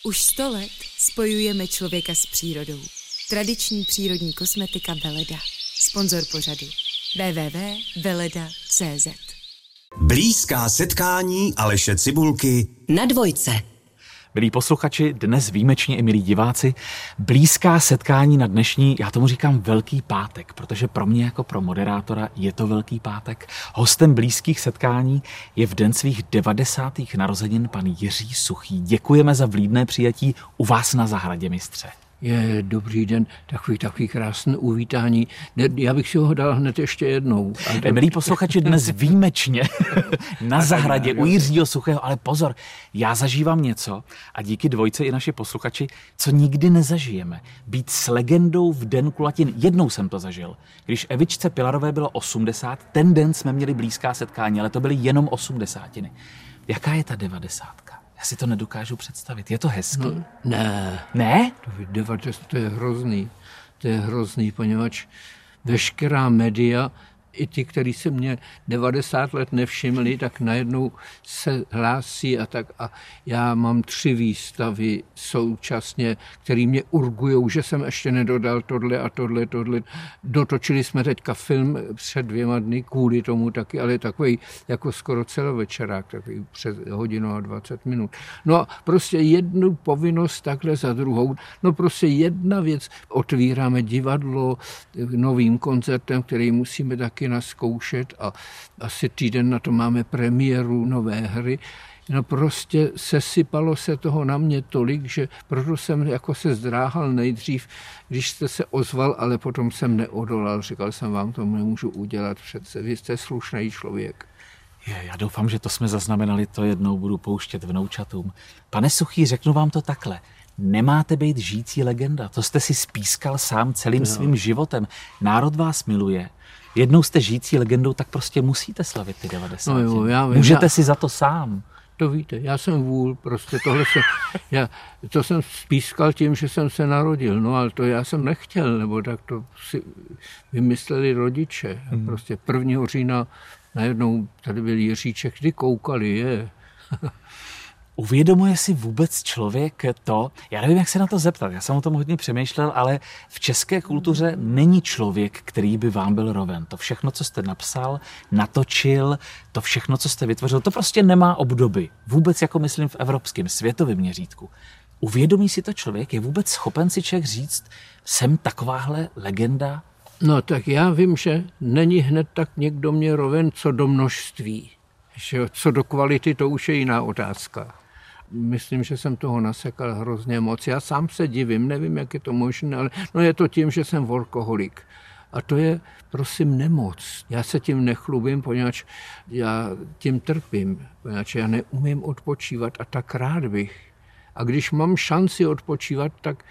Už 100 let spojujeme člověka s přírodou. Tradiční přírodní kosmetika Veleda. Sponzor pořadu www.veleda.cz. Blízká setkání Aleše Cibulky na Dvojce. Milí posluchači, dnes výjimečně i milí diváci, blízká setkání na dnešní, já tomu říkám Velký pátek, protože pro mě jako pro moderátora je to Velký pátek. Hostem blízkých setkání je v den svých 90. narozenin pan Jiří Suchý. Děkujeme za vlídné přijatí u vás na zahradě, mistře. Dobrý den, takový krásný uvítání. Já bych si ho dal hned ještě jednou. Milí posluchači, dnes výjimečně na zahradě u Jiřího Suchého, ale pozor, já zažívám něco a díky Dvojce i naši posluchači, co nikdy nezažijeme. Být s legendou v den kulatin. Jednou jsem to zažil. Když Evičce Pilarové bylo 80, ten den jsme měli blízká setkání, ale to byly jenom 80. Jaká je ta 90? Já si to nedokážu představit. Je to hezký? No, ne. Ne? To je hrozný. To je hrozný, poněvadž veškerá média, i ty, kteří se mě 90 let nevšimli, tak najednou se hlásí a tak. A já mám 3 výstavy současně, které mě urgujou, že jsem ještě nedodal tohle a tohle. Dotočili jsme teďka film před 2 dny kvůli tomu taky, ale takový jako skoro celovečerák, takový přes 1 hodinu a 20 minut. No a prostě jednu povinnost takhle za druhou. No prostě jedna věc. Otvíráme divadlo novým koncertem, který musíme taky naskoušet a asi týden na to máme premiéru nové hry. No prostě sesypalo se toho na mě tolik, že proto jsem jako se zdráhal nejdřív, když jste se ozval, ale potom jsem neodolal. Říkal jsem, vám to nemůžu udělat přece, vy jste slušný člověk. Já doufám, že to jsme zaznamenali, to jednou budu pouštět vnoučatům. Pane Suchý, řeknu vám to takhle. Nemáte být žijící legenda, to jste si spískal sám celým svým životem. Národ vás miluje. Jednou jste žijící legendou, tak prostě musíte slavit ty 90. No jo, já vím, můžete si za to sám. To víte, já jsem vůl, prostě to jsem spískal tím, že jsem se narodil, no ale to já jsem nechtěl, nebo tak to si vymysleli rodiče. Prostě 1. října najednou tady byl Jiříček, kdy koukali, Uvědomuje si vůbec člověk to, já nevím, jak se na to zeptat, já jsem o tom hodně přemýšlel, ale v české kultuře není člověk, který by vám byl roven. To všechno, co jste napsal, natočil, to všechno, co jste vytvořil, to prostě nemá obdoby. Vůbec jako myslím v evropském, světovém měřítku. Uvědomí si to člověk, je vůbec schopen si člověk říct, jsem takováhle legenda? No tak já vím, že není hned tak někdo mě roven, co do množství. Že co do kvality, to už je jiná otázka. Myslím, že jsem toho nasekal hrozně moc. Já sám se divím, nevím, jak je to možné, ale je to tím, že jsem workoholik. A to je, prosím, nemoc. Já se tím nechlubím, poněvadž já tím trpím, poněvadž já neumím odpočívat a tak rád bych. A když mám šanci odpočívat, tak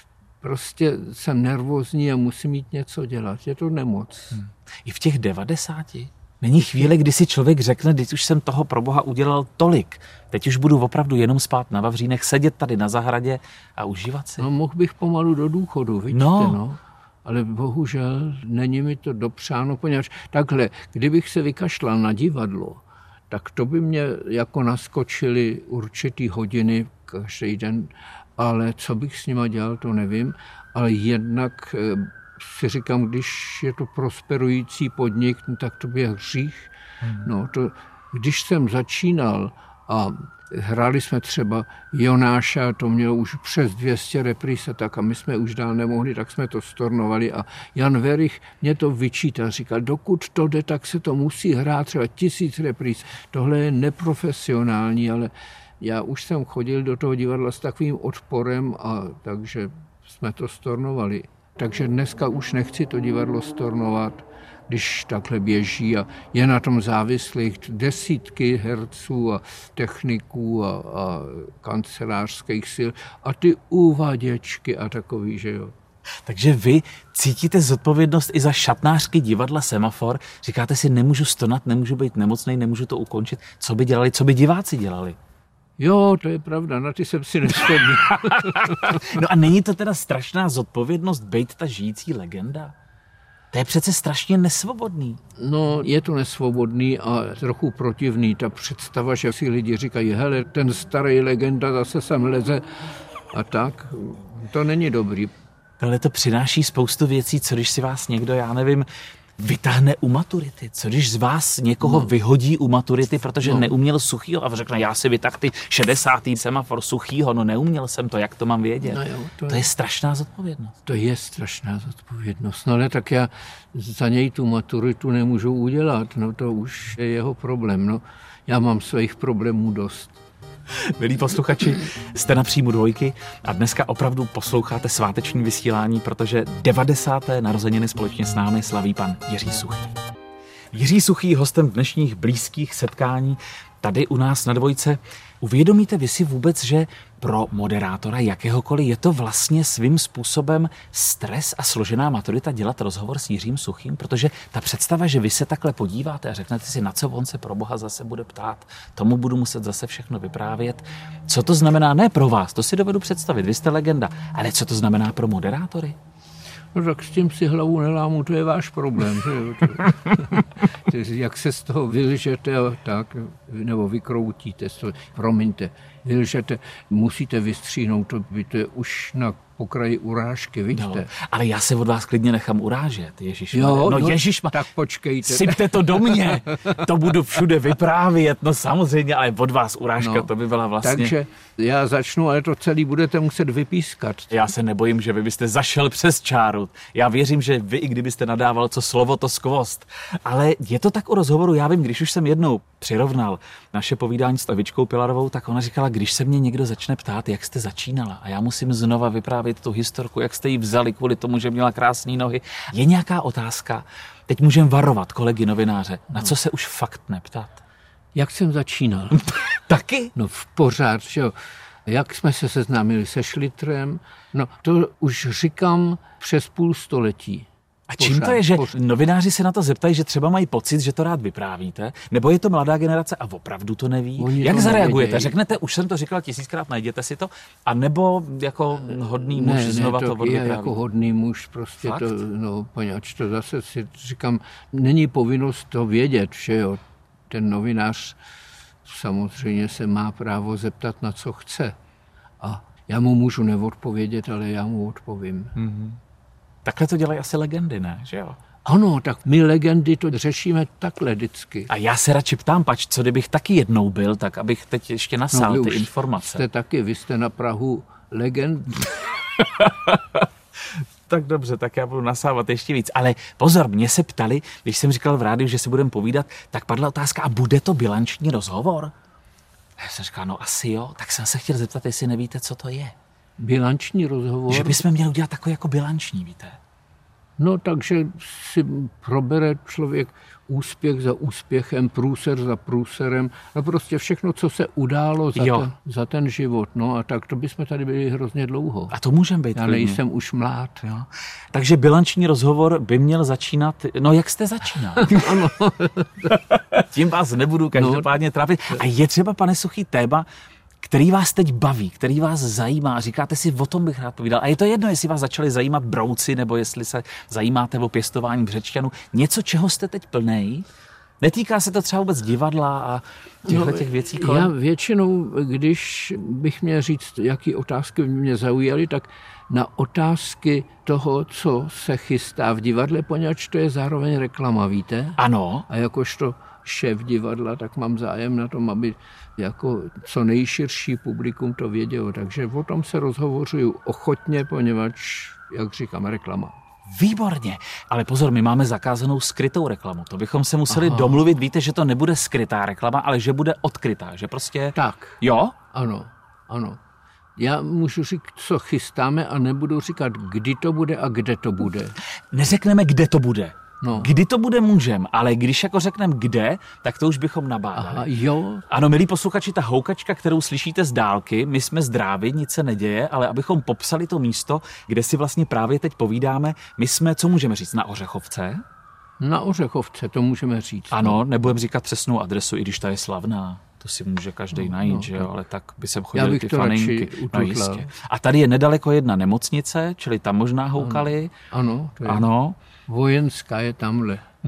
prostě jsem nervózní a musím mít něco dělat. Je to nemoc. I v těch 90? Není chvíle, kdy si člověk řekne, když už jsem toho pro Boha udělal tolik. Teď už budu opravdu jenom spát na Vavřínech, sedět tady na zahradě a užívat si. No, mohl bych pomalu do důchodu, vidíte, no. Ale bohužel není mi to dopřáno, poněvadž takhle, kdybych se vykašlal na divadlo, tak to by mě jako naskočily určitý hodiny každý den, ale co bych s nima dělal, to nevím, ale jednak si říkám, když je to prosperující podnik, tak to je hřích. No, když jsem začínal a hráli jsme třeba Jonáša, to mělo už přes 200 repríz, tak a my jsme už dál nemohli, tak jsme to stornovali a Jan Werich mě to vyčítal, říkal, dokud to jde, tak se to musí hrát třeba 1000 repríz. Tohle je neprofesionální, ale já už jsem chodil do toho divadla s takovým odporem a takže jsme to stornovali. Takže dneska už nechci to divadlo stornovat, když takhle běží a je na tom závislých desítky herců a techniků a kancelářských sil a ty uvaděčky a takový, že jo. Takže vy cítíte zodpovědnost i za šatnářky divadla Semafor. Říkáte si, nemůžu stonat, nemůžu být nemocnej, nemůžu to ukončit. Co by dělali, co by diváci dělali? Jo, to je pravda, na ty jsem si nevzpomněl. No a není to teda strašná zodpovědnost být ta žijící legenda? To je přece strašně nesvobodný. No, je to nesvobodný a trochu protivný. Ta představa, že si lidi říkají, hele, ten starý legenda zase sem leze a tak. To není dobrý. Tohle to přináší spoustu věcí, co když si vás někdo, já nevím, vytáhne u maturity. Co když z vás někoho vyhodí u maturity, protože neuměl Suchýho a řekne, já si vytáhl ty 60. semafor Suchýho, no neuměl jsem to, jak to mám vědět. No jo, to je strašná zodpovědnost. To je strašná zodpovědnost. No ale tak já za něj tu maturitu nemůžu udělat, no to už je jeho problém. No, já mám svých problémů dost. Milí posluchači, jste na Příjmu dvojky a dneska opravdu posloucháte sváteční vysílání, protože 90. narozeniny společně s námi slaví pan Jiří Suchý. Jiří Suchý, hostem dnešních blízkých setkání tady u nás na Dvojce. Uvědomíte vy si vůbec, že pro moderátora jakéhokoliv je to vlastně svým způsobem stres a složená maturita dělat rozhovor s Jiřím Suchým? Protože ta představa, že vy se takhle podíváte a řeknete si, na co on se pro Boha zase bude ptát, tomu budu muset zase všechno vyprávět. Co to znamená ne pro vás, to si dovedu představit, vy jste legenda, ale co to znamená pro moderátory? No tak s tím si hlavu nelámu, to je váš problém, že jo? Jak se z toho vylžete, tak, nebo vykroutíte, promiňte, vylžete, musíte vystříhnout, to je už na pokraji urážky, vidíte. No, ale já se od vás klidně nechám urážet, ježišmarja. Jo, no ježišmarja, tak počkejte. Sypte to do mě, to budu všude vyprávět, no samozřejmě, ale od vás urážka, to by byla vlastně... Takže já začnu, ale to celý budete muset vypískat. Já se nebojím, že vy byste zašel přes čáru. Já věřím, že vy, i kdybyste nadával, co slovo, to skvost. Ale je to tak o rozhovoru, já vím, když už jsem jednou přirovnal naše povídání s Evičkou Pilarovou, tak ona říkala, když se mě někdo začne ptát, jak jste začínala, a já musím znova vyprávět tu historku, jak jste ji vzali kvůli tomu, že měla krásné nohy. Je nějaká otázka, teď můžeme varovat kolegy novináře, na co se už fakt neptat? Jak jsem začínal? Taky? No v pořád, že jo. Jak jsme se seznámili se Šlitrem, no to už říkám přes půl století. A čím to je, že novináři se na to zeptají, že třeba mají pocit, že to rád vyprávíte, nebo je to mladá generace a opravdu to neví? Jak zareagujete? Řeknete, už jsem to říkal 1000krát, najděte si to? A nebo jako hodný muž znova to odvypráví? Ne, jako hodný muž prostě fakt? To, no poněvadž to zase si říkám, není povinnost to vědět, že jo. Ten novinář samozřejmě se má právo zeptat, na co chce. A já mu můžu neodpovědět, ale já mu odpovím. Mm-hmm. Takhle to dělají asi legendy, ne? Že jo? Ano, tak my legendy to řešíme takhle vždycky. A já se radši ptám, pač, co kdybych taky jednou byl, tak abych teď ještě nasál ty informace. Vy jste na prahu legend. Tak dobře, tak já budu nasávat ještě víc. Ale pozor, mě se ptali, když jsem říkal v rádiu, že si budeme povídat, tak padla otázka, a bude to bilanční rozhovor? Já jsem říkal, no asi jo, tak jsem se chtěl zeptat, jestli nevíte, co to je. Bilanční rozhovor? Že bychom měli udělat takový jako bilanční, víte? No, takže si probere člověk úspěch za úspěchem, průser za průserem, no prostě všechno, co se událo za ten život. No a tak to bychom tady byli hrozně dlouho. A to můžeme být. Já nejsem už mlád. Jo. Takže bilanční rozhovor by měl začínat, no jak jste začínal? Ano. Tím vás nebudu každopádně trápit. A je třeba, pane Suchý, téma, který vás teď baví, který vás zajímá, říkáte si, o tom bych rád povídal. A je to jedno, jestli vás začali zajímat brouci, nebo jestli se zajímáte o pěstování břečťanů. Něco, čeho jste teď plnej? Netýká se to třeba vůbec divadla a těch věcí kolem? Já většinou, když bych měl říct, jaký otázky mě zaujaly, tak na otázky toho, co se chystá v divadle, poněvadž to je zároveň reklama, víte? Ano. A jakožto šéf divadla, tak mám zájem na tom, aby jako co nejširší publikum to vědělo. Takže o tom se rozhovořuju ochotně, poněvadž, jak říkám, reklama. Výborně, ale pozor, my máme zakázanou skrytou reklamu. To bychom se museli domluvit, víte, že to nebude skrytá reklama, ale že bude odkrytá, že prostě... Tak. Jo? Ano. Já můžu říct, co chystáme a nebudu říkat, kdy to bude a kde to bude. Neřekneme, kde to bude. No. Kdy to bude můžem, ale když jako řekneme kde, tak to už bychom nabádali. Aha, jo. Ano, milí posluchači, ta houkačka, kterou slyšíte z dálky, my jsme zdraví, nic se neděje, ale abychom popsali to místo, kde si vlastně právě teď povídáme, my jsme, co můžeme říct, na Ořechovce? Na Ořechovce, to můžeme říct. Ano, nebudeme říkat přesnou adresu, i když ta je slavná. To si může každý najít, že jo, ale tak by sem chodili ty faninky. No, jistě. A tady je nedaleko jedna nemocnice, čili tam možná houkali. Ano, to je. Ano. Vojenská je tamhle.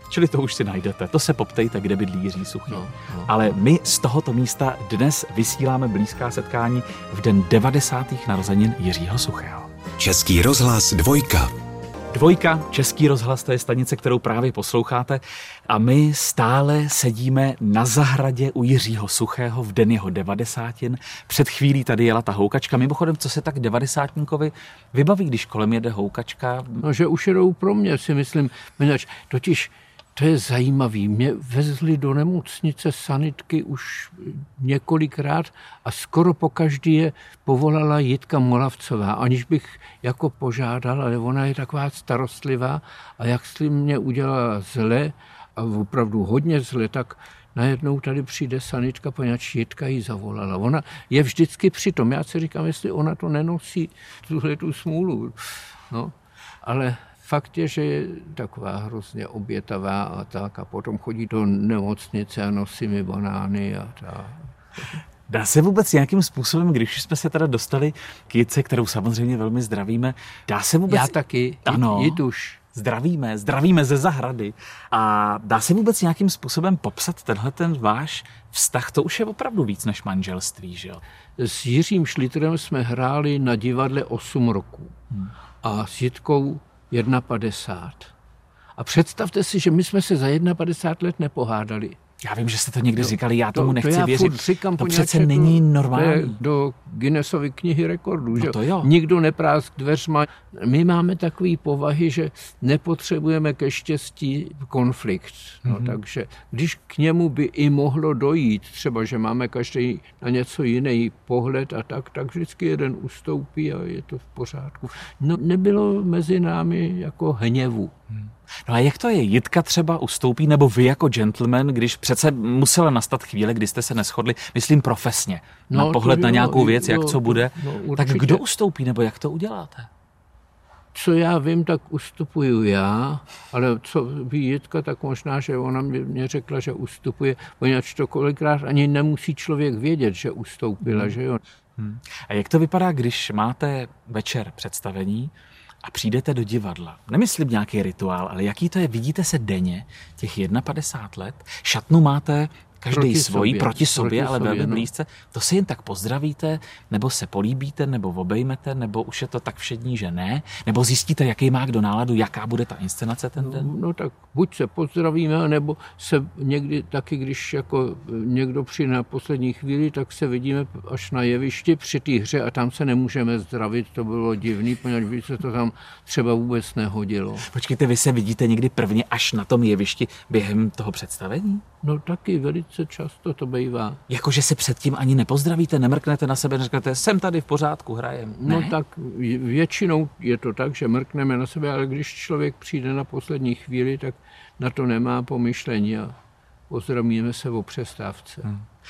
Čili to už si najdete, to se poptejte, kde bydlí Jiří Suchý. Ale my z tohoto místa dnes vysíláme blízká setkání v den 90. narozenin Jiřího Suchého. Český rozhlas 2. Dvojka, Český rozhlas, to je stanice, kterou právě posloucháte a my stále sedíme na zahradě u Jiřího Suchého v den jeho 90. Před chvílí tady jela ta houkačka. Mimochodem, co se tak 90-tníkovi vybaví, když kolem jede houkačka? No, že už jedou pro mě, si myslím. Totiž to je zajímavý. Mě vezli do nemocnice sanitky už několikrát a skoro pokaždý je povolala Jitka Molavcová, aniž bych jako požádal, ale ona je taková starostlivá a jak si mě udělala zle a opravdu hodně zle, tak najednou tady přijde sanitka, poněvadž Jitka ji zavolala. Ona je vždycky přitom. Já si říkám, jestli ona to nenosí, tu smůlu. No, ale fakt je, že je taková hrozně obětavá a tak a potom chodí do nemocnice a nosí mi banány a tak. Dá se vůbec nějakým způsobem, když jsme se teda dostali k Jitce, kterou samozřejmě velmi zdravíme, dá se vůbec... Já taky, ano, Jituš. Zdravíme ze zahrady. A dá se vůbec nějakým způsobem popsat tenhle ten váš vztah? To už je opravdu víc než manželství, že jo? S Jiřím Šliterem jsme hráli na divadle 8 roků a s Jitkou 51. A představte si, že my jsme se za 51 let nepohádali. Já vím, že jste to někdy říkali, já tomu nechci já věřit. Říkám, to přece není normální. Do Guinnessovy knihy rekordů. No že? to jo. Nikdo neprásk dveřma. My máme takový povahy, že nepotřebujeme ke štěstí konflikt. No, takže když k němu by i mohlo dojít, třeba, že máme každý na něco jiný pohled a tak vždycky jeden ustoupí a je to v pořádku. No, nebylo mezi námi jako hněvu. No a jak to je? Jitka třeba ustoupí, nebo vy jako gentleman, když přece musela nastat chvíle, kdy jste se neshodli, myslím profesně, na pohled na nějakou věc, jak co bude, tak kdo ustoupí, nebo jak to uděláte? Co já vím, tak ustupuju já, ale co ví Jitka, tak možná, že ona mě řekla, že ustupuje, poněvadž to kolikrát ani nemusí člověk vědět, že ustoupila, že jo. A jak to vypadá, když máte večer představení a přijdete do divadla? Nemyslím nějaký rituál, ale jaký to je? Vidíte se denně, těch 51 let, šatnu máte každý svojí, proti sobě, ale velmi blízce. To si jen tak pozdravíte, nebo se políbíte, nebo obejmete, nebo už je to tak všední, že ne? Nebo zjistíte, jaký má kdo náladu, jaká bude ta inscenace ten den? No tak buď se pozdravíme, nebo se někdy taky, když jako někdo přijde na poslední chvíli, tak se vidíme až na jevišti při té hře a tam se nemůžeme zdravit, to bylo divný, poněvadž by se to tam třeba vůbec nehodilo. Počkejte, vy se vidíte někdy prvně až na tom jevišti během toho představení? No taky velice často to bývá. Jakože se předtím ani nepozdravíte, nemrknete na sebe, neříkáte, jsem tady v pořádku, hrajem. Ne? No tak většinou je to tak, že mrkneme na sebe, ale když člověk přijde na poslední chvíli, tak na to nemá pomyšlení a pozdravíme se o přestávce.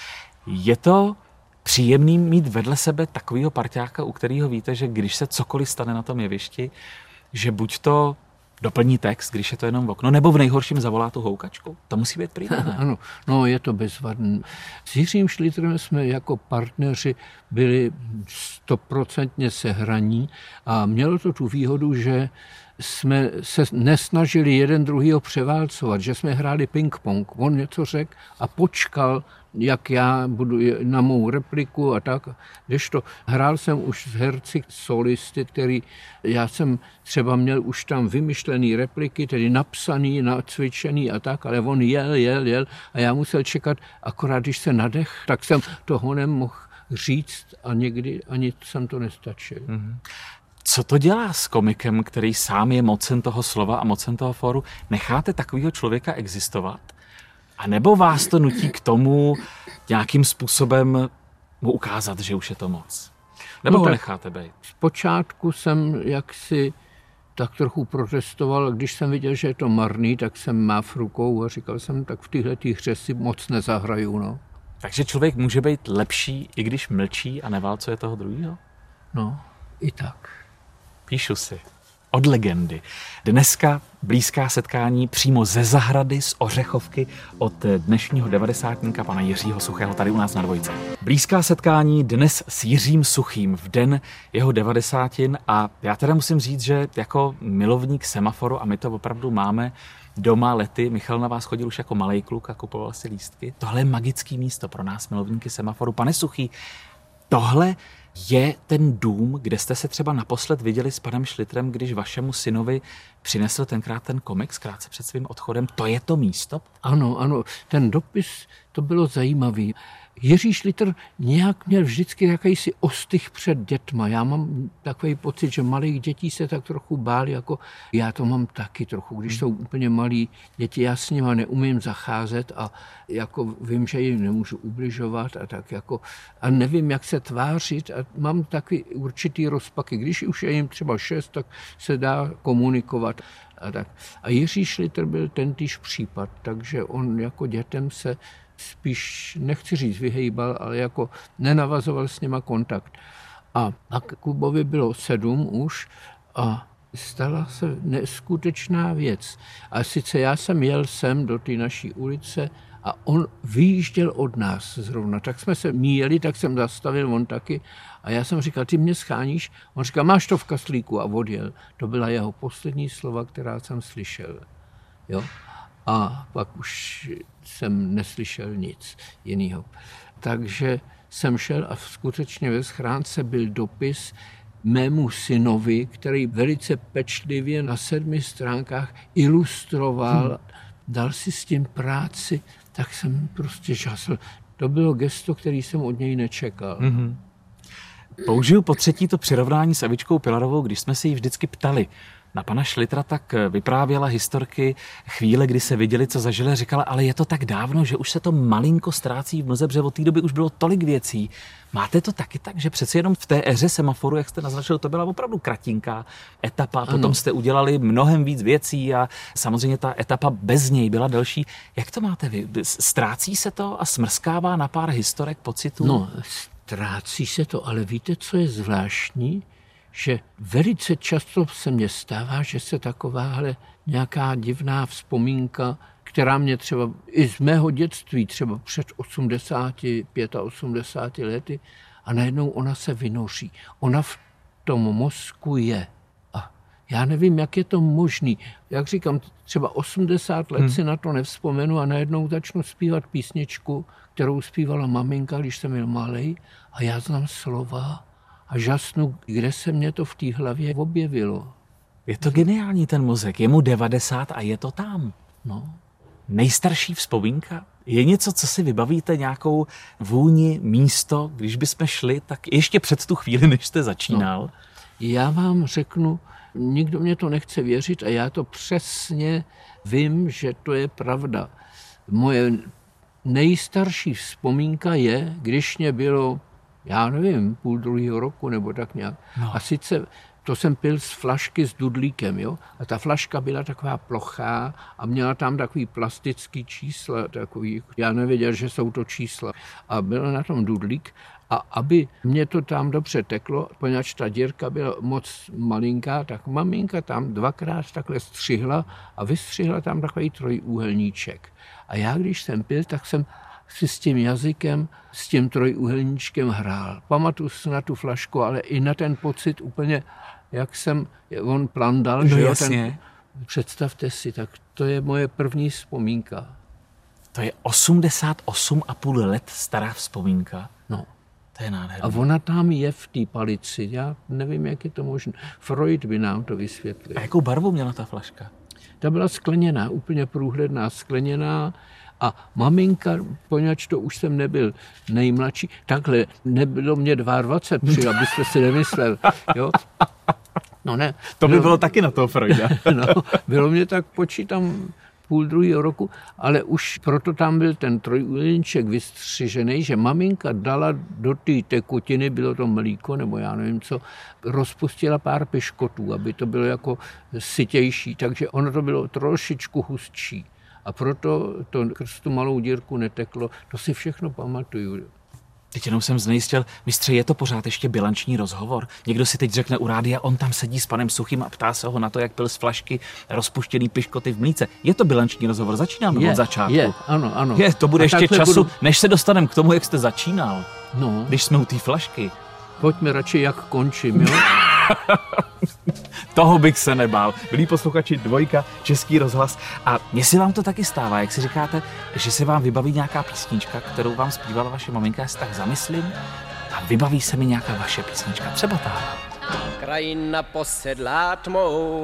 Je to příjemný mít vedle sebe takovýho parťáka, u kterého víte, že když se cokoliv stane na tom jevišti, že buď to doplní text, když je to jenom v okno, nebo v nejhorším zavolá tu houkačku. To musí být příjemné. Ano, no je to bezvadné. S Jiřím Šliterem jsme jako partneři byli 100% sehraní a mělo to tu výhodu, že jsme se nesnažili jeden druhýho převálcovat, že jsme hráli ping-pong. On něco řekl a počkal, jak já budu na mou repliku a tak. Kdežto hrál jsem už s herci solisty, který já jsem třeba měl už tam vymyšlený repliky, tedy napsaný, nacvičený a tak, ale on jel a já musel čekat, akorát když se nadech, tak jsem toho nemohl říct a někdy ani jsem to nestačil. Co to dělá s komikem, který sám je mocen toho slova a mocen toho fóru? Necháte takového člověka existovat? A nebo vás to nutí k tomu nějakým způsobem mu ukázat, že už je to moc? Nebo ho necháte být? Zpočátku jsem jaksi tak trochu protestoval. Když jsem viděl, že je to marný, tak jsem máv rukou a říkal jsem, tak v téhletý hře si moc nezahraju. No. Takže člověk může být lepší, i když mlčí a neválcuje toho druhého? No, i tak. Píšu si. Od legendy. Dneska blízká setkání přímo ze zahrady, z Ořechovky od dnešního 90. pana Jiřího Suchého tady u nás na Dvojce. Blízká setkání dnes s Jiřím Suchým v den jeho 90. a já teda musím říct, že jako milovník semaforu, a my to opravdu máme doma lety. Michal na vás chodil už jako malej kluk a kupoval si lístky. Tohle je magický místo pro nás, milovníky semaforu. Pane Suchý, tohle je ten dům, kde jste se třeba naposled viděli s panem Šlitrem, když vašemu synovi přinesl tenkrát ten komiks krátce před svým odchodem. To je to místo? Ano, ten dopis, to bylo zajímavý. Jiří Šlitr nějak měl vždycky jakýsi ostych před dětma. Já mám takový pocit, že malých dětí se tak trochu báli, jako já to mám taky trochu. Když jsou úplně malí děti, já s nima neumím zacházet a jako vím, že jim nemůžu ubližovat a tak jako a nevím, jak se tvářit a mám taky určitý rozpaky. Když už je jim třeba 6, tak se dá komunikovat a tak. A Jiří Šlitr byl tentýž případ, takže on jako dětem se spíš, nechci říct vyhejbal, ale jako nenavazoval s nima kontakt. A Kubovi bylo 7 už a stala se neskutečná věc. A sice já jsem jel sem do té naší ulice a on vyjížděl od nás zrovna. Tak jsme se míjeli, tak jsem zastavil, on taky. A já jsem říkal, ty mě scháníš? On říkal, máš to v kaslíku a odjel. To byla jeho poslední slova, která jsem slyšel. Jo? A pak už jsem neslyšel nic jiného. Takže jsem šel a skutečně ve schránce byl dopis mému synovi, který velice pečlivě na 7 stránkách ilustroval, dal si s tím práci, tak jsem prostě žasl. To bylo gesto, který jsem od něj nečekal. Mm-hmm. Použiju po třetí to přirovnání s Evičkou Pilarovou, když jsme se jí vždycky ptali na pana Šlitra, tak vyprávěla historky chvíle, kdy se viděli, co zažili, říkala, ale je to tak dávno, že už se to malinko ztrácí v mlze, protože od té doby už bylo tolik věcí. Máte to taky tak, že přeci jenom v té éře semaforu, jak jste naznačil, to byla opravdu kratinká etapa, ano. Potom jste udělali mnohem víc věcí a samozřejmě ta etapa bez něj byla delší. Jak to máte vy? Ztrácí se to a smrskává na pár historek, pocitů? No, ztrácí se to, ale víte, co je zvláštní? Že velice často se mně stává, že se takováhle nějaká divná vzpomínka, která mě třeba i z mého dětství, třeba před 85 lety, a najednou ona se vynoří. Ona v tom mozku je. A já nevím, jak je to možný. Jak říkám, třeba 80 let si na to nevzpomenu a najednou začnu zpívat písničku, kterou zpívala maminka, když jsem byl malej, a já znám slova. A žasnu, kde se mě to v té hlavě objevilo. Je to geniální ten mozek, je mu 90 a je to tam. No. Nejstarší vzpomínka? Je něco, co si vybavíte, nějakou vůni, místo, když bychom šli, tak ještě před tu chvíli, než jste začínal? No. Já vám řeknu, nikdo mě to nechce věřit a já to přesně vím, že to je pravda. Moje nejstarší vzpomínka je, když mě bylo, já nevím, 1,5 roku nebo tak nějak. No. A sice to jsem pil z flašky s dudlíkem, jo? A ta flaška byla taková plochá a měla tam takový plastický čísla, takový, já nevěděl, že jsou to čísla. A byl na tom dudlík a aby mě to tam dobře teklo, poněvadž ta dírka byla moc malinká, tak maminka tam 2krát takhle střihla a vystřihla tam takový trojúhelníček. A já, když jsem pil, tak jsem si s tím jazykem, s tím trojúhelníčkem hrál. Pamatuju si na tu flašku, ale i na ten pocit úplně, jak jsem, on plandal, no že jo, ten, představte si, tak to je moje první vzpomínka. To je 88,5 let stará vzpomínka. No. To je nádherné. A ona tam je v té palici, já nevím, jak je to možné. Freud by nám to vysvětlil. A jakou barvu měla ta flaška? Ta byla skleněná, úplně průhledná, skleněná. A maminka, poněvadž to už jsem nebyl nejmladší, takhle, nebylo mě 22, abyste si nemyslel, jo? No ne. To by bylo taky na toho Freuda. No, bylo mě tak, počítám, 1,5 roku, ale už proto tam byl ten trojúhelníček vystřižený, že maminka dala do té tekutiny, bylo to mlíko, nebo já nevím co, rozpustila pár piškotů, aby to bylo jako sytější, takže ono to bylo trošičku hustší. A proto to skrz tu malou dírku neteklo. To si všechno pamatuju. Teď jenom jsem znejistil, mistře, je to pořád ještě bilanční rozhovor? Někdo si teď řekne u rádia, on tam sedí s panem Suchým a ptá se ho na to, jak pil z flašky rozpuštěný piškoty v mlíce. Je to bilanční rozhovor? Začínáme od začátku. Je, ano. To bude ještě času, než se dostaneme k tomu, jak jste začínal. No. Když jsme u té flašky. Pojďme radši, jak končím, jo? Toho bych se nebál. Milí posluchači, Dvojka, Český rozhlas. A jestli vám to taky stává, jak si říkáte, že se vám vybaví nějaká písnička, kterou vám zpívala vaše maminka, já si tak zamyslím a vybaví se mi nějaká vaše písnička, třeba tahle. Krajina posedlá tmou.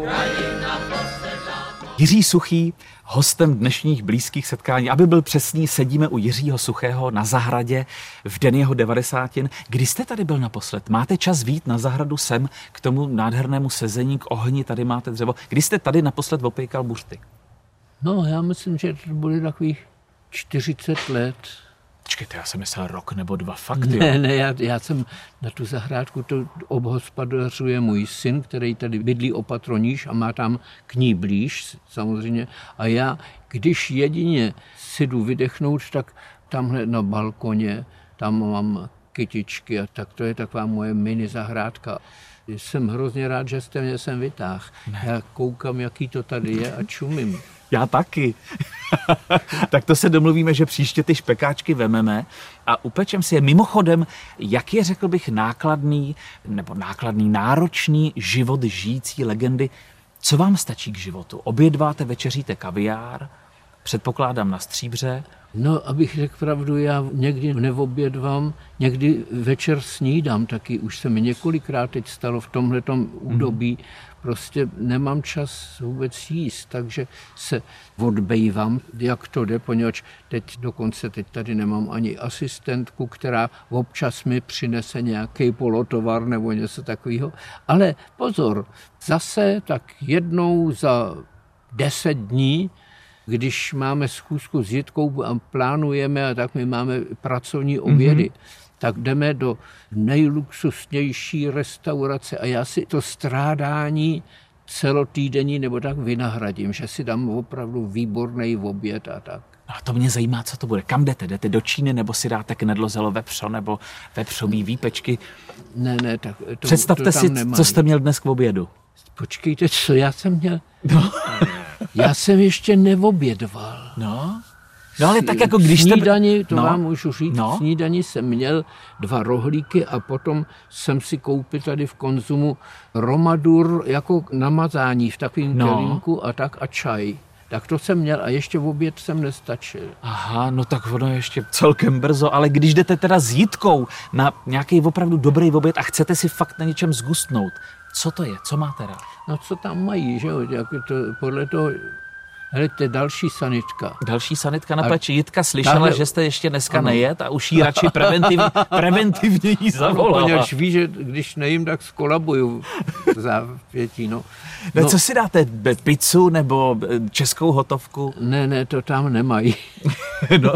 Jiří Suchý, hostem dnešních blízkých setkání. Aby byl přesný, sedíme u Jiřího Suchého na zahradě v den jeho 90. Kdy jste tady byl naposled? Máte čas vyjít na zahradu sem k tomu nádhernému sezení, k ohni, tady máte dřevo. Kdy jste tady naposled opejkal buřty? No, já myslím, že to bude takových 40 let. Počkejte, já jsem myslel rok nebo 2, fakt, jo? Ne, já jsem na tu zahrádku, to obhospodařuje můj syn, který tady bydlí opatroníž a má tam k ní blíž, samozřejmě. A já, když jedině si jdu vydechnout, tak tamhle na balkoně, tam mám kytičky a tak to je taková moje mini zahrádka. Jsem hrozně rád, že jste mě sem vytáhl. Já koukám, jaký to tady je a čumím. Já taky. Tak to se domluvíme, že příště ty špekáčky vememe a upečem si je. Mimochodem, jak je, řekl bych, nákladný, náročný život žijící legendy, co vám stačí k životu? Obědváte, večeříte kaviár, předpokládám na stříbře. No, abych řekl pravdu, já někdy neobědvám, někdy večer snídám taky. Už se mi několikrát teď stalo v tomhletom údobí. Prostě nemám čas vůbec jíst, takže se odbejvám, jak to jde, poněvadž teď tady nemám ani asistentku, která občas mi přinese nějaký polotovar nebo něco takového. Ale pozor, zase tak jednou za 10 dní, když máme schůzku s Jitkou a plánujeme, a tak my máme pracovní obědy, tak jdeme do nejluxusnější restaurace a já si to strádání celotýdenní nebo tak vynahradím, že si dám opravdu výborný oběd a tak. A to mě zajímá, co to bude. Kam jdete? Jdete do Číny nebo si dáte knedlozelo vepřo nebo vepřový výpečky? Ne, tak to představte to tam si, nemají. Co jste měl dnes k obědu. Počkejte, co já jsem měl? No. Já jsem ještě neobědval. No ale tak jako když snídani, to vám můžu říct, snídani jsem měl 2 rohlíky a potom jsem si koupil tady v Konzumu romadur jako namazání v takovém kelímku a tak a čaj. Tak to jsem měl a ještě v oběd jsem nestačil. Aha, no tak ono ještě celkem brzo, ale když jdete teda s Jitkou na nějaký opravdu dobrý oběd a chcete si fakt na něčem zgustnout, co to je? Co máte rád? No co tam mají, že jo? Podle toho. Hele, to je další sanitka. Další sanitka na pleči. Jitka slyšela, že jste ještě dneska nejet a už jí radši preventivně jí zavolala. Poněvadž ví, že když nejím, tak skolabuju zápětí. No, co si dáte? Pizzu nebo českou hotovku? Ne, to tam nemají. No,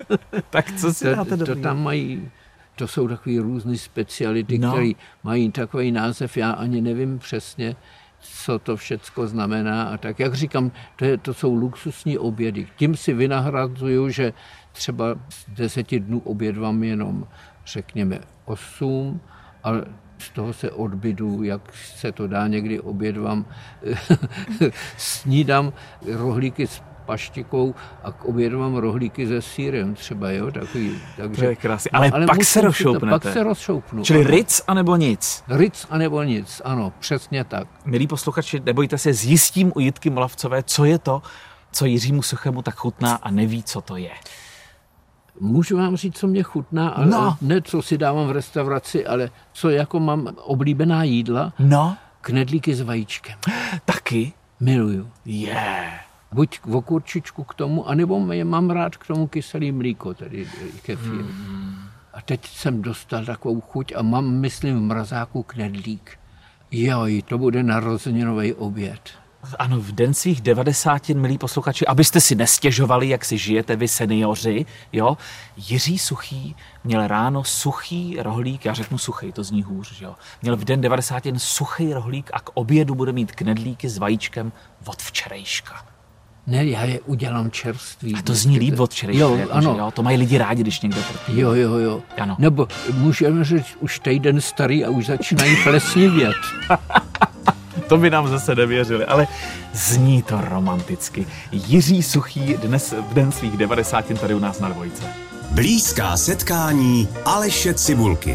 tak co si dáte? To tam mají. To jsou takové různé speciality, které mají takový název, já ani nevím přesně, co to všecko znamená. A tak, jak říkám, to jsou luxusní obědy. Tím si vynahrazuju, že třeba z 10 dnů obědvám jenom, řekněme, 8, ale z toho se odbydu, jak se to dá, někdy obědvám, snídám rohlíky s paštikou a k obědu mám rohlíky se sýrem třeba, jo, takový. Takže, to je krásný. Ale pak se rozšoupnete. Pak se rozšoupnu. Čili Ritz anebo nic? Ritz anebo nic, ano, přesně tak. Milí posluchači, nebojte se, zjistím u Jitky Molavcové, co je to, co Jiřímu Suchému tak chutná a neví, co to je. Můžu vám říct, co mě chutná, ale ne co si dávám v restauraci, ale co jako mám oblíbená jídla. Knedlíky s vajíčkem. Taky? Miluju. Buď okurčičku k tomu, anebo mám rád k tomu kyselý mlíko, tedy kefír. A teď jsem dostal takovou chuť a mám, myslím, v mrazáku knedlík. Joj, to bude narozeninový oběd. Ano, v den svých 90, milí posluchači, abyste si nestěžovali, jak si žijete vy seniori, jo. Jiří Suchý měl ráno suchý rohlík, já řeknu suchý, to zní hůř, jo. Měl v den 90 suchý rohlík a k obědu bude mít knedlíky s vajíčkem od včerejška. Ne, já je udělám čerstvý. A to zní líp od včerejška, jo, to mají lidi rádi, když někdo trpí. Jo. Ano. Nebo můžeme říct už týden starý a už začínají plesnivět. To by nám zase nevěřili, ale zní to romanticky. Jiří Suchý dnes v den svých 90 tady u nás na Dvojce. Blízká setkání Aleše Cibulky.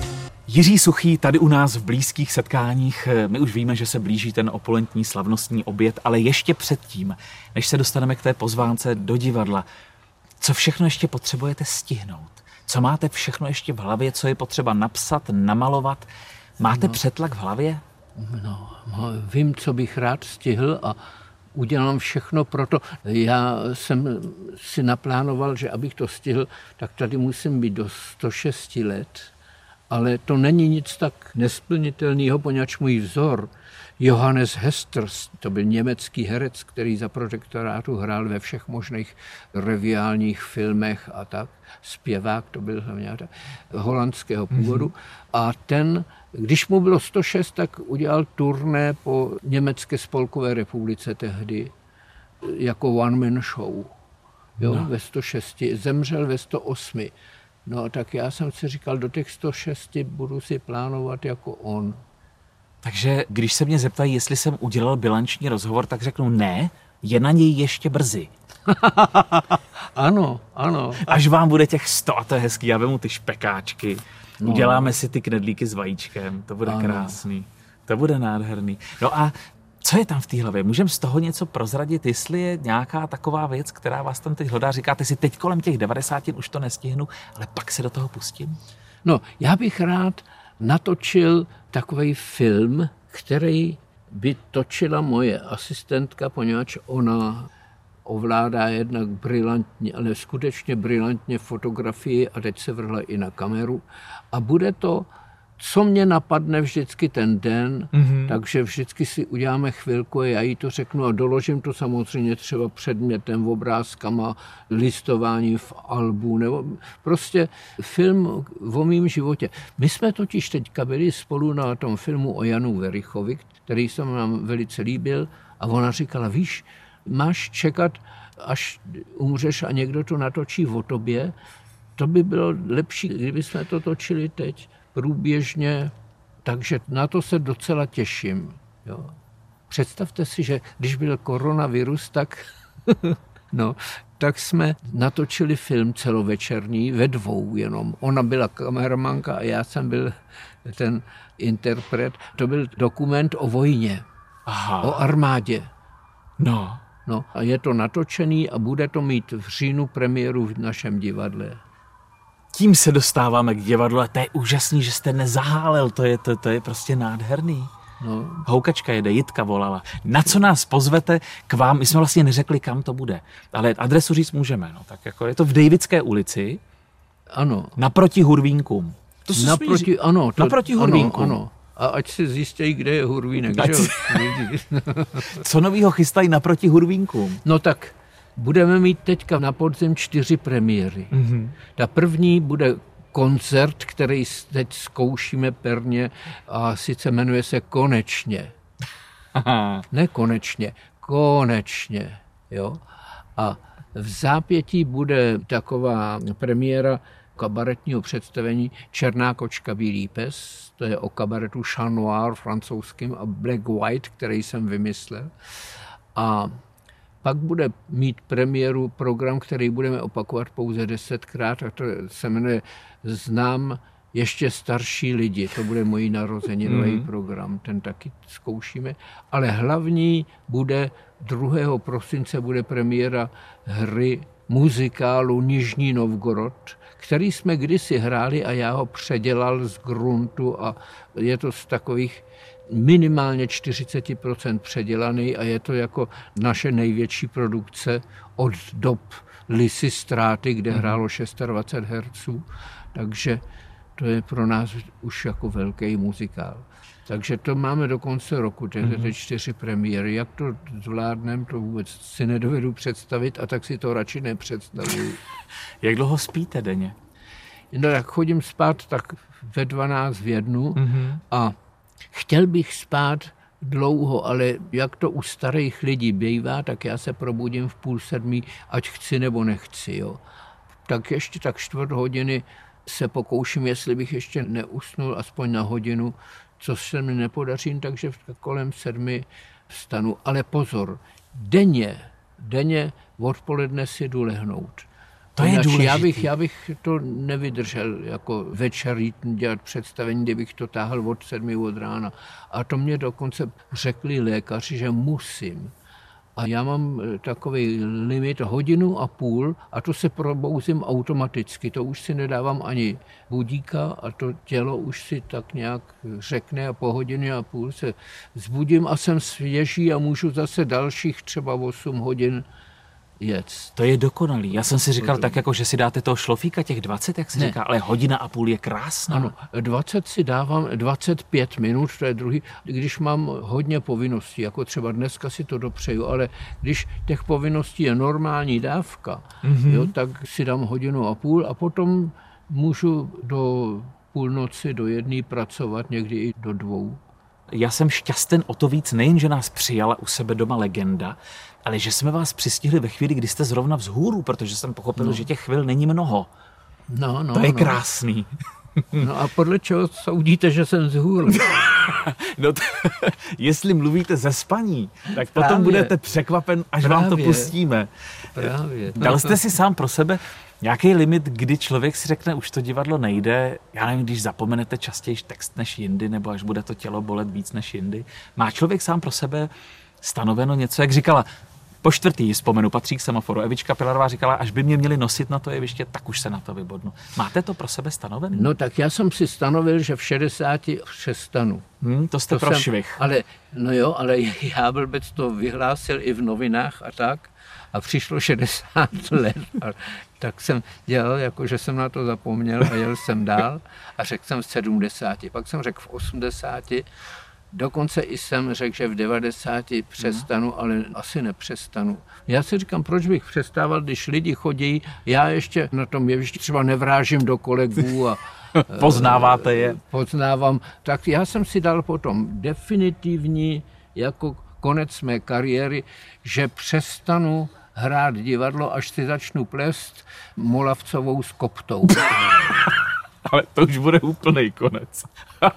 Jiří Suchý tady u nás v blízkých setkáních. My už víme, že se blíží ten opulentní slavnostní oběd, ale ještě předtím, než se dostaneme k té pozvánce do divadla, co všechno ještě potřebujete stihnout? Co máte všechno ještě v hlavě, co je potřeba napsat, namalovat? Máte přetlak v hlavě? No, vím, co bych rád stihl a udělám všechno pro to. Já jsem si naplánoval, že abych to stihl, tak tady musím být do 106 let. Ale to není nic tak nesplnitelného, poněvadž můj vzor, Johannes Hesters, to byl německý herec, který za protektorátu hrál ve všech možných reviálních filmech a tak. Zpěvák, to byl hlavně holandského původu. A ten, když mu bylo 106, tak udělal turné po Německé spolkové republice tehdy jako one-man show. Jo, no. Ve 106. Zemřel ve 108. No tak já jsem si říkal, do těch 106 budu si plánovat jako on. Takže když se mě zeptají, jestli jsem udělal bilanční rozhovor, tak řeknu ne, je na něj ještě brzy. Ano, ano. Až vám bude těch 100 a to je hezký, já vemu ty špekáčky, uděláme si ty knedlíky s vajíčkem, to bude krásný, to bude nádherný. No a co je tam v té hlavě? Můžeme z toho něco prozradit, jestli je nějaká taková věc, která vás tam teď hlodá? Říkáte si, teď kolem těch 90 už to nestihnu, ale pak se do toho pustím? No, já bych rád natočil takový film, který by točila moje asistentka, poněvadž ona ovládá jednak brilantně, ale skutečně brilantně fotografii a teď se vrhla i na kameru. A bude to, co mě napadne vždycky ten den, takže vždycky si uděláme chvilku a já jí to řeknu a doložím to samozřejmě třeba předmětem, obrázkama, listování v albu, nebo prostě film o mým životě. My jsme totiž teďka byli spolu na tom filmu o Janu Verichovi, který se nám velice líbil a ona říkala, víš, máš čekat, až umřeš a někdo to natočí o tobě, to by bylo lepší, kdyby jsme to točili teď průběžně, takže na to se docela těším. Jo. Představte si, že když byl koronavirus, tak jsme natočili film celovečerní ve dvou jenom. Ona byla kameramanka a já jsem byl ten interpret. To byl dokument o vojně, o armádě. No. A je to natočený a bude to mít v říjnu premiéru v našem divadle. Tím se dostáváme k divadlu a to je úžasný, že jste nezahálel, to je prostě nádherný. No. Houkačka jede, Jitka volala. Na co nás pozvete k vám? My jsme vlastně neřekli, kam to bude, ale adresu říct můžeme. No, tak jako je to v Davidské ulici. Ano. Naproti Hurvínkům. Naproti Hurvínkům. Ano. A ať si zjistějí, kde je Hurvínek. Co novýho chystají naproti Hurvínkům? No tak budeme mít teďka na podzim 4 premiéry. Ta první bude koncert, který teď zkoušíme perně a sice jmenuje se Konečně. Ne konečně, konečně. Jo? A v zápětí bude taková premiéra kabaretního představení Černá kočka, bílý pes. To je o kabaretu Chat Noir francouzským a Black White, který jsem vymyslel. A pak bude mít premiéru program, který budeme opakovat pouze 10krát a to se jmenuje Znám ještě starší lidi. To bude můj narozeninový program, ten taky zkoušíme. Ale hlavní bude 2. prosince bude premiéra hry muzikálu Nižní Novgorod, který jsme kdysi hráli a já ho předělal z gruntu a je to z takových minimálně 40% předělaný a je to jako naše největší produkce od dob Lisystráty, kde hrálo 26 herců, takže to je pro nás už jako velký muzikál. Takže to máme do konce roku, ty 4 premiéry. Jak to zvládneme, to vůbec si nedovedu představit a tak si to radši nepředstavuju. Jak dlouho spíte denně? No tak chodím spát tak ve 12 v 1 a chtěl bych spát dlouho, ale jak to u starých lidí bývá, tak já se probudím v 6:30, ať chci nebo nechci. Jo. Tak ještě tak 4 hodiny se pokouším, jestli bych ještě neusnul aspoň na hodinu, co se mi nepodaří, takže kolem 7 vstanu. Ale pozor, denně odpoledne si jdu lehnout. To je důležitý. Já bych to nevydržel jako večer jít dělat představení, kdybych to táhl od 7 od rána. A to mě dokonce řekli lékaři, že musím. A já mám takový limit 1,5 hodiny a to se probouzím automaticky. To už si nedávám ani budíka a to tělo už si tak nějak řekne a po 1,5 hodině se zbudím a jsem svěží a můžu zase dalších třeba 8 hodin jet. To je dokonalý. Já jsem si říkal tak, jako, že si dáte toho šlofíka, těch 20, jak si říká, ale 1,5 hodiny je krásná. Ano, 20 si dávám, 25 minut, to je druhý, když mám hodně povinností, jako třeba dneska si to dopřeju, ale když těch povinností je normální dávka, jo, tak si dám 1,5 hodiny a potom můžu do půlnoci, do 1 pracovat, někdy i do 2. Já jsem šťasten o to víc, nejen, že nás přijala u sebe doma legenda, ale že jsme vás přistihli ve chvíli, kdy jste zrovna vzhůru, protože jsem pochopil, že těch chvil není mnoho. To je krásný. No a podle čeho soudíte, že jsem vzhůru? Jestli mluvíte ze spaní, tak potom budete překvapen, až vám to pustíme. Právě. Dal jste si sám pro sebe nějaký limit, kdy člověk si řekne, už to divadlo nejde, já nevím, když zapomenete častěji text než jindy, nebo až bude to tělo bolet víc než jindy. Má člověk sám pro sebe stanoveno něco, jak říkala, po 4. vzpomenu, patří k semaforu. Evička Pilarová říkala, až by mě měli nosit na to jeviště, tak už se na to vybodnu. Máte to pro sebe stanovené? No tak já jsem si stanovil, že v 60 přestanu. To jste pro švih. Ale já blbec to vyhlásil i v novinách a tak. A přišlo 60 let. Tak jsem dělal, jako že jsem na to zapomněl a jel jsem dál a řekl jsem v 70. Pak jsem řekl v 80. Dokonce i jsem řekl, že v 90 přestanu, ale asi nepřestanu. Já si říkám, proč bych přestával, když lidi chodí, já ještě na tom jevišti třeba nevrážím do kolegů a poznáváte je. Poznávám. Tak já jsem si dal potom definitivní jako konec mé kariéry, že přestanu hrát divadlo, až si začnu plést Molavcovou s Koptou. Ale to už bude úplnej konec.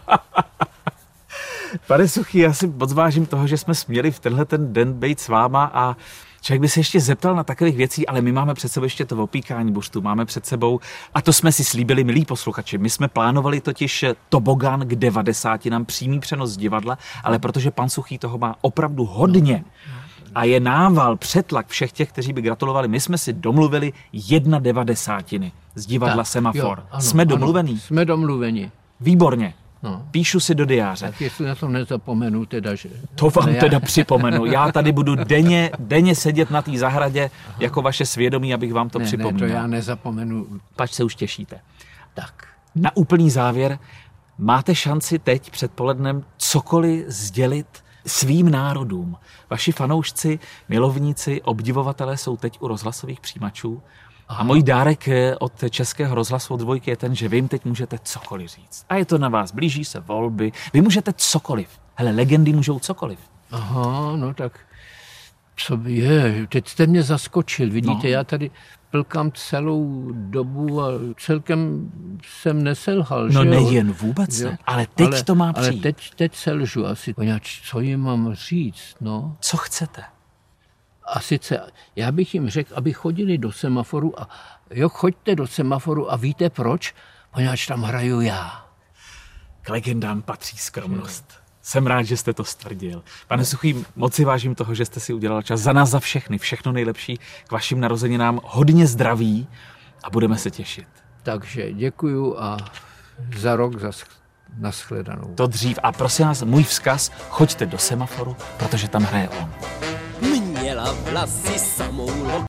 Pane Suchý, já si moc vážím toho, že jsme směli v tenhle ten den být s váma a člověk by se ještě zeptal na takových věcí, ale my máme před sebou ještě to opíkání buřtu, máme před sebou, a to jsme si slíbili, milí posluchači, my jsme plánovali totiž tobogán k 90, nám přímý přenos z divadla, ale protože pan Suchý toho má opravdu hodně a je nával, přetlak všech těch, kteří by gratulovali, my jsme si domluvili 1/90 z divadla Semafor. Jsme domluvení? Ano, jsme domluveni. Výborně. Píšu si do diáře. Tak jestli na to nezapomenu teda, že... To vám teda připomenu. Já tady budu denně sedět na té zahradě jako vaše svědomí, abych vám to připomněl. Ne, to já nezapomenu. Pač se už těšíte. Tak. Na úplný závěr, máte šanci teď před polednem cokoliv sdělit svým národům. Vaši fanoušci, milovníci, obdivovatelé jsou teď u rozhlasových přijímačů. A můj dárek od Českého rozhlasu od Dvojky je ten, že vy jim teď můžete cokoliv říct. A je to na vás, blíží se volby, vy můžete cokoliv. Hele, legendy můžou cokoliv. Aha, no tak, co by je, teď jste mě zaskočil, vidíte, já tady plkám celou dobu a celkem jsem neselhal, no že jo? Nejen vůbec, ne, ale teď to má přijít. Ale teď selžu asi, poněvadž co jim mám říct, no. Co chcete? A sice, já bych jim řekl, aby chodili do Semaforu a choďte do Semaforu a víte proč? Poněvadž tam hraju já. K legendám patří skromnost. Jsem rád, že jste to stvrdil. Pane Suchý, moc si vážím toho, že jste si udělal čas za nás, za všechno nejlepší k vašim narozeninám. Hodně zdraví a budeme se těšit. Takže děkuju a za rok nashledanou. To dřív. A prosím vás, můj vzkaz, choďte do Semaforu, protože tam hraje on. Měla vlasy samou